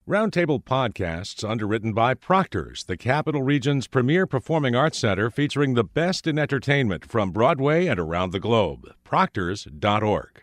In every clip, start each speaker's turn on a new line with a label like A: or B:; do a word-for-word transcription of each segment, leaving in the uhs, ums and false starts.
A: Roundtable Podcasts, underwritten by Proctor's, the Capital Region's premier performing arts center featuring the best in entertainment from Broadway and around the globe. Proctors dot org.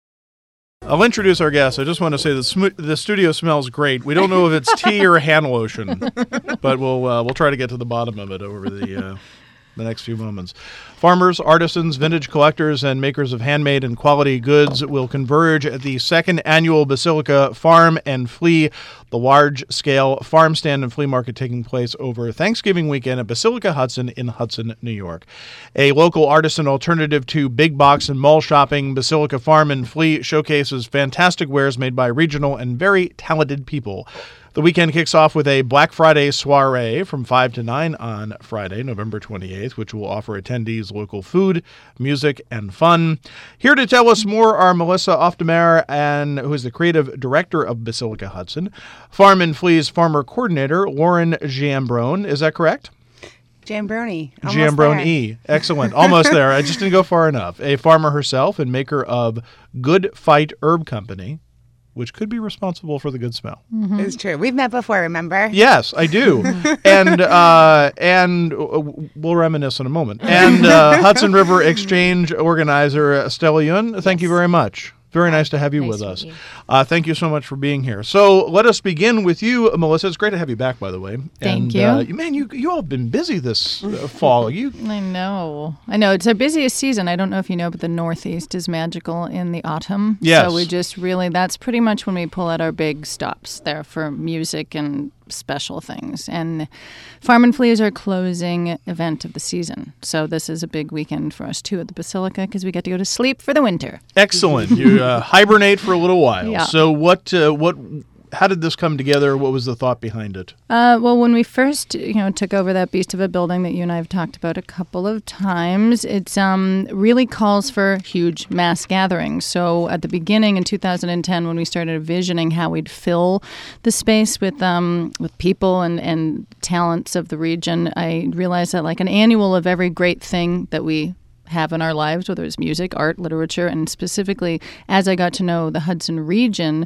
B: I'll introduce our guest. I just want to say the, sm- the studio smells great. We don't know if it's tea or hand lotion, but we'll uh, we'll try to get to the bottom of it over the uh, the next few moments. Farmers, artisans, vintage collectors, and makers of handmade and quality goods will converge at the second annual Basilica Farm and Flea, the large-scale farm stand and flea market taking place over Thanksgiving weekend at Basilica Hudson in Hudson, New York. A local artisan alternative to big box and mall shopping, Basilica Farm and Flea showcases fantastic wares made by regional and very talented people. The weekend kicks off with a Black Friday soiree from five to nine on Friday, November twenty-eighth, which will offer attendees local food, music, and fun. Here to tell us more are Melissa Oftemeyer, and who is the creative director of Basilica Hudson, Farm and Flea's farmer coordinator, Lauren Giambrone. Is that correct?
C: Giambrone.
B: Giambrone. Excellent. Almost there. I just didn't go far enough. A farmer herself and maker of Good Fight Herb Company, which could be responsible for the good smell.
C: Mm-hmm. It's true. We've met before, remember?
B: Yes, I do. and uh, and uh, we'll reminisce in a moment. And uh, Hudson River Exchange organizer Stella Yun, thank yes. you very much. Very nice to have you
D: nice
B: with us.
D: You.
B: Uh, thank you so much for being here. So let us begin with you, Melissa. It's great to have you back, by the way.
D: Thank
B: and,
D: you.
B: Uh, man, you you all have been busy this uh, fall. You.
D: I know. I know. It's our busiest season. I don't know if you know, but the Northeast is magical in the autumn.
B: Yes.
D: So we just really, that's pretty much when we pull out our big stops there for music and special things. And Farm and Flea is our closing event of the season. So this is a big weekend for us, too, at the Basilica, because we get to go to sleep for the winter.
B: Excellent. You uh, hibernate for a little while.
D: Yeah.
B: So what? Uh, what? How did this come together? What was the thought behind it?
D: Uh, well, when we first, you know, took over that beast of a building that you and I have talked about a couple of times, it um, really calls for huge mass gatherings. So at the beginning in two thousand ten, when we started envisioning how we'd fill the space with um, with people and, and talents of the region, I realized that like an annual of every great thing that we have in our lives, whether it's music, art, literature, and specifically as I got to know the Hudson region,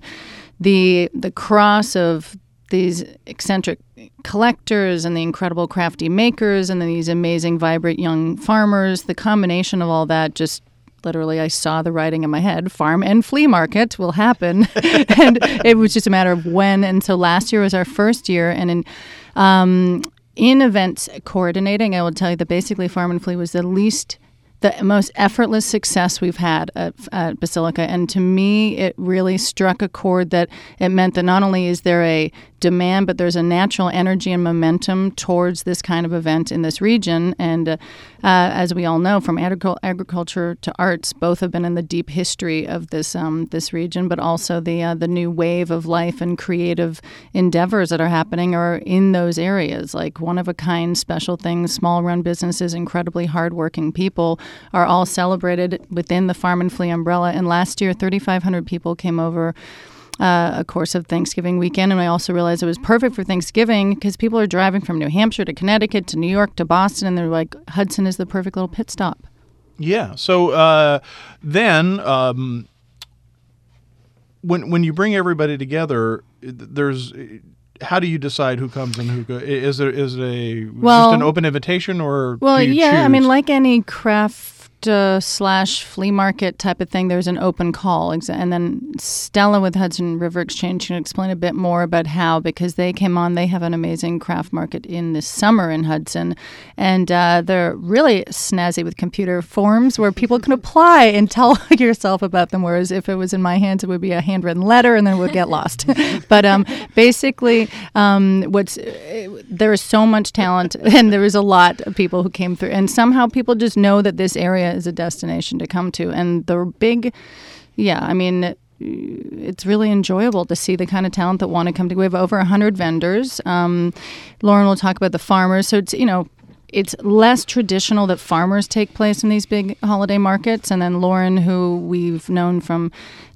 D: the the cross of these eccentric collectors and the incredible crafty makers and then these amazing, vibrant young farmers, the combination of all that just literally I saw the writing in my head, farm and flea market will happen. And it was just a matter of when. And so last year was our first year. And in um, in events coordinating, I will tell you that basically Farm and Flea was the least the most effortless success we've had at, at Basilica. And to me, it really struck a chord that it meant that not only is there a demand, but there's a natural energy and momentum towards this kind of event in this region. And uh, uh, as we all know, from agricul- agriculture to arts, both have been in the deep history of this um, this region, but also the uh, the new wave of life and creative endeavors that are happening are in those areas, like one-of-a-kind special things, small-run businesses, incredibly hardworking people are all celebrated within the Farm and Flea umbrella. And last year, thirty-five hundred people came over uh, a course of Thanksgiving weekend. And I also realized it was perfect for Thanksgiving because people are driving from New Hampshire to Connecticut to New York to Boston, and they're like, Hudson is the perfect little pit stop.
B: Yeah. So uh, then um, when when you bring everybody together, there's... How do you decide who comes and who goes? Is it is it a
D: well,
B: just an open invitation or
D: well,
B: do you
D: yeah,
B: choose?
D: I mean, like any craft uh, slash flea market type of thing, there's an open call, and then Stella with Hudson River Exchange can explain a bit more about how, because they came on, they have an amazing craft market in this summer in Hudson, and uh, they're really snazzy with computer forms where people can apply and tell yourself about them. Whereas if it was in my hands, it would be a handwritten letter, and then it would get lost. But um, basically. Um, what's uh, there is so much talent, and there is a lot of people who came through, and somehow people just know that this area is a destination to come to. And the big, yeah, I mean, it's really enjoyable to see the kind of talent that want to come to. We have over a hundred vendors. Um, Lauren will talk about the farmers, so it's you know. It's less traditional that farmers take place in these big holiday markets. And then Lauren, who we've known from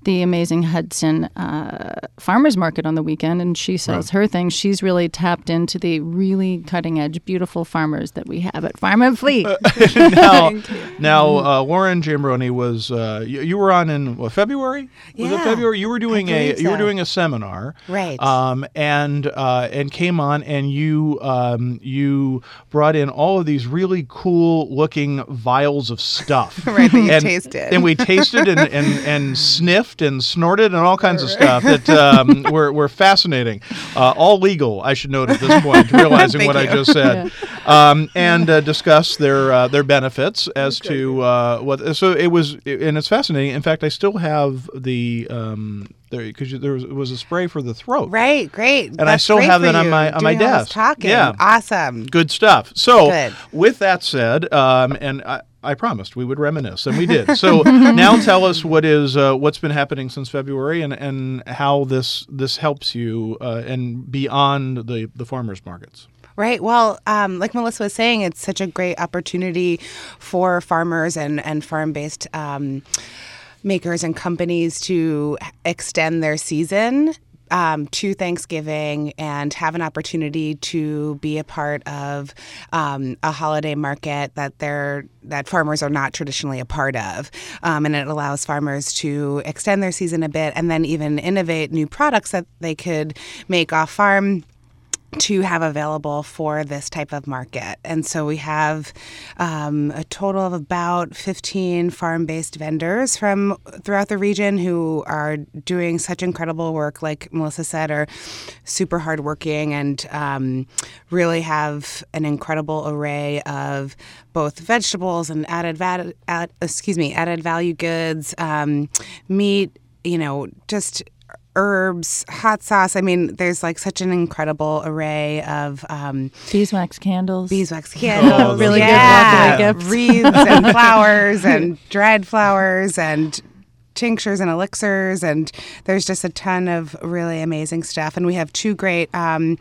D: the amazing Hudson uh, Farmers Market on the weekend, and she sells right. her things. She's really tapped into the really cutting-edge, beautiful farmers that we have at Farm and Fleet.
B: Uh, now, now uh, Lauren Giambroni was uh, you, you were on in what, February? Was
C: yeah,
B: it February? You were doing a
C: so.
B: you were doing a seminar,
C: right?
B: Um, and uh, and came on, and you um, you brought in all of these really cool-looking vials of stuff,
C: right? That you
B: and,
C: tasted,
B: and we tasted and, and, and sniffed and snorted and all kinds of stuff that um, were were fascinating. Uh, all legal, I should note at this point, realizing what
C: you.
B: I just said, yeah. um, and uh, discuss their uh, their benefits as okay. to uh, what. So it was, and it's fascinating. In fact, I still have the. Um, because there, there was, was a spray for the throat,
C: right? Great,
B: and That's I still have that on my on my desk.
C: Talking.
B: Yeah,
C: awesome,
B: good stuff. So,
C: good.
B: With that said, um, and I, I promised we would reminisce, and we did. So now tell us what is uh, what's been happening since February, and, and how this this helps you uh, and beyond the the farmers markets.
C: Right. Well, um, like Melissa was saying, it's such a great opportunity for farmers and and farm based. Um, makers and companies to extend their season um, to Thanksgiving and have an opportunity to be a part of um, a holiday market that they're that farmers are not traditionally a part of. Um, and it allows farmers to extend their season a bit and then even innovate new products that they could make off farm to have available for this type of market. And so we have um, a total of about fifteen farm-based vendors from throughout the region who are doing such incredible work, like Melissa said, are super hardworking and um, really have an incredible array of both vegetables and added, va- add, excuse me, added value goods, um, meat, you know, just herbs, hot sauce. I mean, there's like such an incredible array of um,
D: beeswax candles.
C: Beeswax candles,
B: oh,
D: really
C: yeah.
D: good gifts.
C: Wreaths and flowers and dried flowers and tinctures and elixirs, and there's just a ton of really amazing stuff. And we have two great um,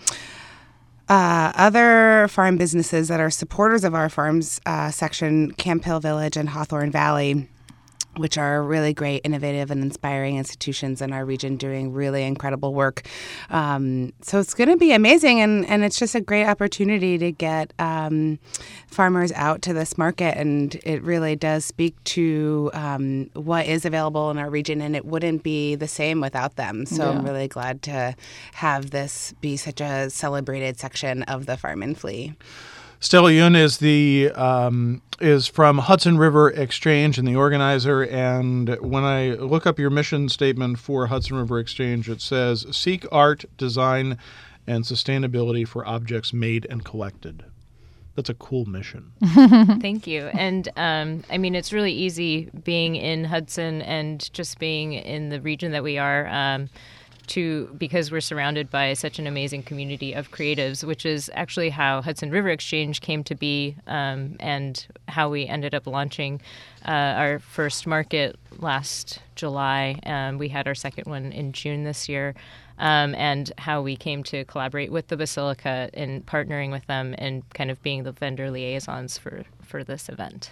C: uh, other farm businesses that are supporters of our farms uh, section, Camp Hill Village and Hawthorne Valley, which are really great, innovative, and inspiring institutions in our region doing really incredible work. Um, so it's going to be amazing, and, and it's just a great opportunity to get um, farmers out to this market, and it really does speak to um, what is available in our region, and it wouldn't be the same without them. So yeah. I'm really glad to have this be such a celebrated section of the Farm and Flee.
B: Stella Yun is the um, is from Hudson River Exchange and the organizer. And when I look up your mission statement for Hudson River Exchange, it says, seek art, design, and sustainability for objects made and collected. That's a cool mission.
E: Thank you. And um, I mean, it's really easy being in Hudson and just being in the region that we are. Um, to because we're surrounded by such an amazing community of creatives, which is actually how Hudson River Exchange came to be, um, and how we ended up launching uh, our first market last July. Um, we had our second one in June this year, um, and how we came to collaborate with the Basilica in partnering with them and kind of being the vendor liaisons for, for this event.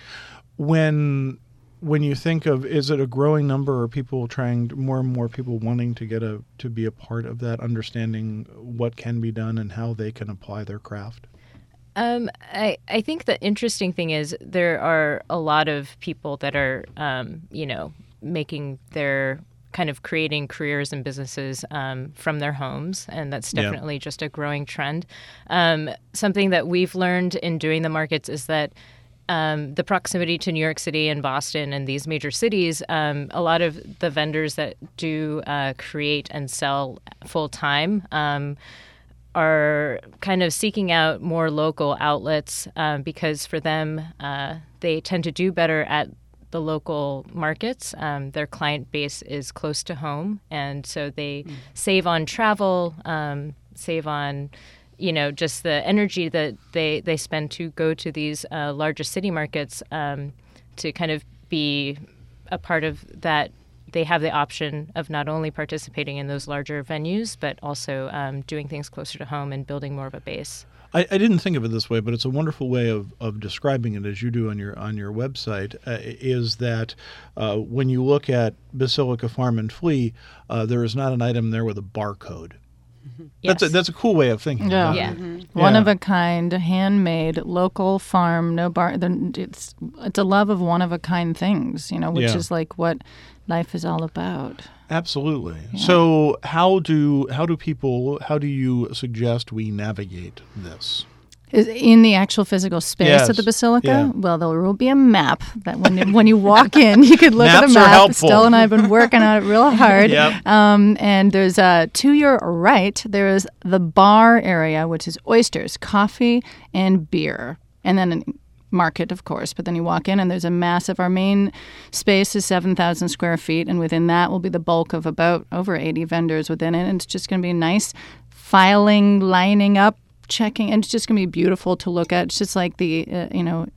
B: When... When you think of, is it a growing number, or people trying, more and more people wanting to get a to be a part of that, understanding what can be done and how they can apply their craft?
E: Um, I, I think the interesting thing is there are a lot of people that are, um, you know, making their kind of creating careers and businesses um, from their homes, and that's definitely yeah. just a growing trend. Um, something that we've learned in doing the markets is that Um, the proximity to New York City and Boston and these major cities, um, a lot of the vendors that do uh, create and sell full time um, are kind of seeking out more local outlets um, because for them, uh, they tend to do better at the local markets. Um, their client base is close to home, and so they mm. save on travel, um, save on you know, just the energy that they, they spend to go to these uh, larger city markets um, to kind of be a part of that they have the option of not only participating in those larger venues, but also um, doing things closer to home and building more of a base.
B: I, I didn't think of it this way, but it's a wonderful way of, of describing it, as you do on your on your website, uh, is that uh, when you look at Basilica Farm and Flea, uh, there is not an item there with a barcode.
E: Yes.
B: That's a, that's a cool way of thinking
D: Yeah.
B: about
E: Yeah.
B: it.
D: Mm-hmm. One
B: Yeah.
D: of a kind, handmade, local farm, no bar. the- It's it's a love of one of a kind things, you know, which
B: Yeah.
D: is like what life is all about.
B: Absolutely. So how do how do people how do you suggest we navigate this?
D: Is in the actual physical space
B: Yes.
D: of the basilica?
B: Yeah.
D: Well, there will be a map that when you, when you walk in, you could look at
B: Maps
D: the
B: are
D: map.
B: helpful.
D: Stella and I have been working on it real hard.
B: Yep.
D: Um, and there's uh, to your right, there is the bar area, which is oysters, coffee, and beer, and then an market, of course. But then you walk in, and there's a massive. Our main space is seven thousand square feet, and within that will be the bulk of about over eighty vendors within it. And it's just going to be nice filing, lining up, checking, and it's just going to be beautiful to look at. It's just like the, uh, you know,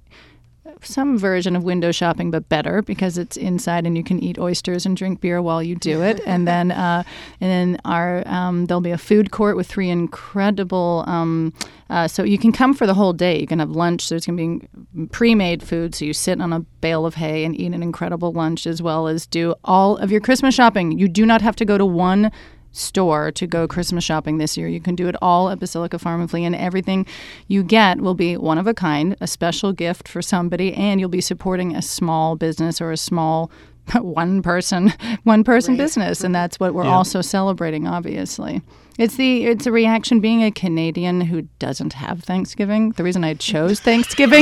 D: some version of window shopping, but better because it's inside and you can eat oysters and drink beer while you do it. and then, uh, and then our um, there'll be a food court with three incredible. Um, uh, so you can come for the whole day. You can have lunch. There's going to be pre-made food, so you sit on a bale of hay and eat an incredible lunch, as well as do all of your Christmas shopping. You do not have to go to one store to go Christmas shopping this year. You can do it all at Basilica Farm and Flea, and everything you get will be one of a kind, a special gift for somebody, and you'll be supporting a small business or a small one person one person
C: Right.
D: business, and that's what we're
B: Yeah.
D: also celebrating. Obviously, it's the it's a reaction being a Canadian who doesn't have Thanksgiving. The reason I chose Thanksgiving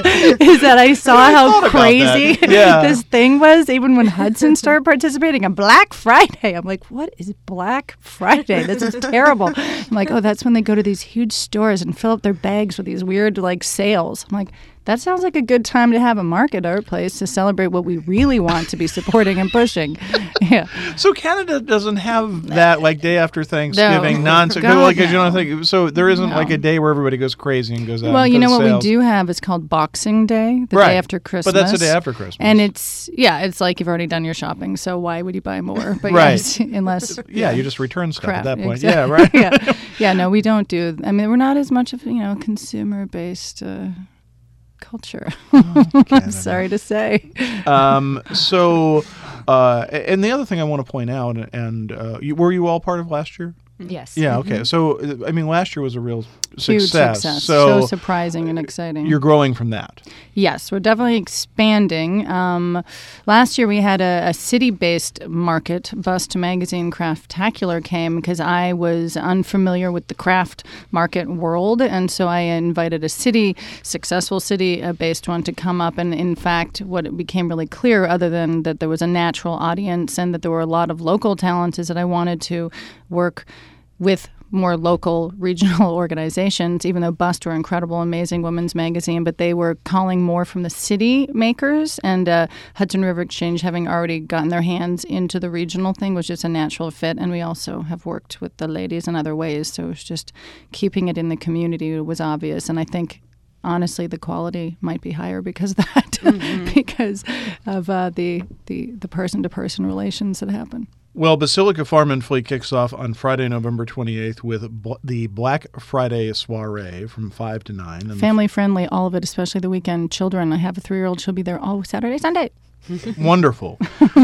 D: is that I saw
B: I
D: how
B: thought about
D: crazy
B: that. Yeah.
D: this thing was. Even when Hudson started participating on Black Friday, I'm like, what is Black Friday? This is terrible. I'm like, oh, that's when they go to these huge stores and fill up their bags with these weird like sales. I'm like, that sounds like a good time to have a market or a place to celebrate what we really want to be supporting and pushing. Yeah.
B: So Canada doesn't have that like day after Thanksgiving
D: No.
B: nonsense.
D: God,
B: Like you
D: no.
B: don't think so. There isn't
D: No.
B: like a day where everybody goes crazy and goes out.
D: Well,
B: and
D: you know
B: does
D: what
B: sales.
D: we do have is called Boxing Day, the
B: Right.
D: day after Christmas.
B: But that's the day after Christmas.
D: And it's, yeah, it's like you've already done your shopping, so why would you buy more? But
B: Right.
D: yes, unless.
B: yeah, you just return stuff
D: crap.
B: at that point.
D: Exactly.
B: Yeah, right.
D: yeah. yeah, no, we don't do, I mean, we're not as much of, you know, consumer-based uh, culture.
B: Canada.
D: Sorry to say.
B: Um, so, uh, and the other thing I want to point out, and uh, you, were you all part of last year?
E: Yes.
B: Yeah. Okay. So, uh, I mean, last year was a real
D: Huge
B: success.
D: success.
B: So,
D: So surprising and exciting.
B: you're growing from that.
D: Yes, we're definitely expanding. Um, last year we had a, a city-based market. Bust Magazine Craftacular came because I was unfamiliar with the craft market world, and so I invited a city, successful city-based one, to come up. And in fact, what it became really clear, other than that there was a natural audience and that there were a lot of local talents, is that I wanted to work with more local regional organizations, even though Bust were incredible, amazing women's magazine, but they were calling more from the city makers, and uh, Hudson River Exchange, having already gotten their hands into the regional thing, was just a natural fit. And we also have worked with the ladies in other ways, so it was just keeping it in the community was obvious. And I think honestly the quality might be higher because of that, mm-hmm. because of uh, the, the, the person-to-person relations that happen.
B: Well, Basilica Farm and Flea kicks off on Friday, November twenty-eighth with bl- the Black Friday soiree from five to nine. And
D: Family friendly, all of it, especially the weekend. Children, I have a three-year-old, she'll be there all Saturday, Sunday.
B: Wonderful.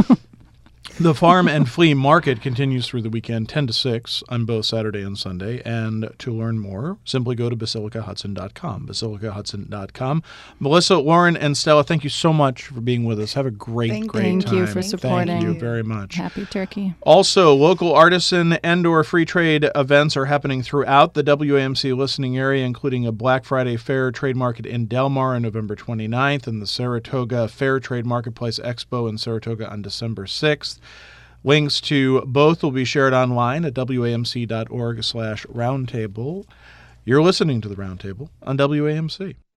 B: The Farm and Flea Market continues through the weekend, ten to six on both Saturday and Sunday. And to learn more, simply go to basilica hudson dot com, basilica hudson dot com. Melissa, Lauren, and Stella, thank you so much for being with us. Have a great,
C: Thank
B: great
D: Thank
B: time.
D: you for supporting.
B: Thank you very much.
D: Happy turkey.
B: Also, local artisan and or free trade events are happening throughout the W A M C listening area, including a Black Friday Fair Trade Market in Del Mar on November twenty-ninth and the Saratoga Fair Trade Marketplace Expo in Saratoga on December sixth. Links to both will be shared online at W A M C dot org slash roundtable. You're listening to the Roundtable on W A M C.